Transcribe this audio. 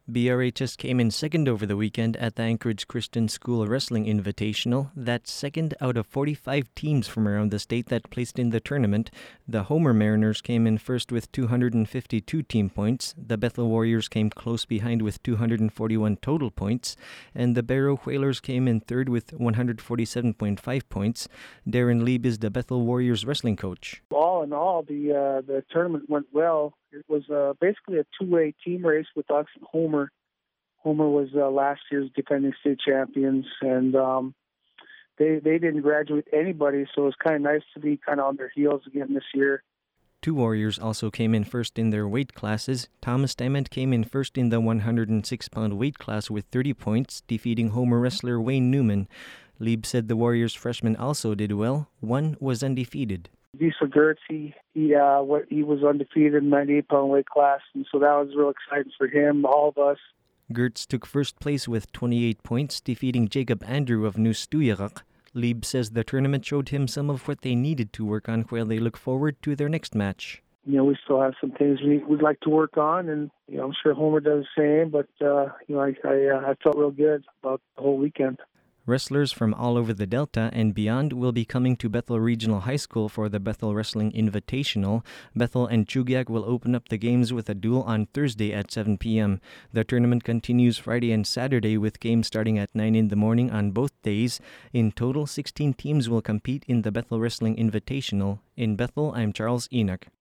BRHS came in second over the weekend at the Anchorage Christian School Wrestling Invitational. That's second out of 45 teams from around the state that placed in the tournament. The Homer Mariners came in first with 252 team points. The Bethel Warriors came close behind with 241 total points. And the Barrow Whalers came in third with 147.5 points. Darren Lieb is the Bethel Warriors wrestling coach. All in all, the tournament went well. It was basically a two-way team race with us and Homer. Homer was last year's defending state champions, and they didn't graduate anybody, so it was kind of nice to be kind of on their heels again this year. Two Warriors also came in first in their weight classes. Thomas Diamond came in first in the 106-pound weight class with 30 points, defeating Homer wrestler Wayne Newman. Lieb said the Warriors freshmen also did well. One was undefeated. Diesel Gertz, he was undefeated in the 98-pound weight class, and so that was real exciting for him, all of us. Gertz took first place with 28 points, defeating Jacob Andrew of New Stuyarak. Lieb says the tournament showed him some of what they needed to work on while they look forward to their next match. We still have some things we'd like to work on, and I'm sure Homer does the same, but I felt real good about the whole weekend. Wrestlers from all over the Delta and beyond will be coming to Bethel Regional High School for the Bethel Wrestling Invitational. Bethel and Chugiak will open up the games with a duel on Thursday at 7 p.m. The tournament continues Friday and Saturday with games starting at 9 in the morning on both days. In total, 16 teams will compete in the Bethel Wrestling Invitational. In Bethel, I'm Charles Enoch.